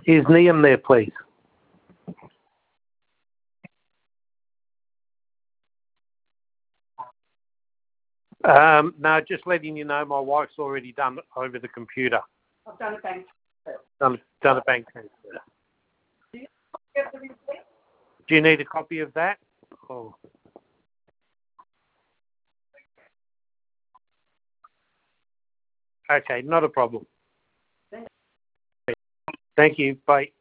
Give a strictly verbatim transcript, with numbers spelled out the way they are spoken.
Is Liam there, please? Um, no, just letting you know my wife's already done it over the computer. I've done a bank transfer. Done, done a bank transfer. Do you have the receipt? Do you need a copy of that? Oh. Okay, not a problem. Thank you. Bye.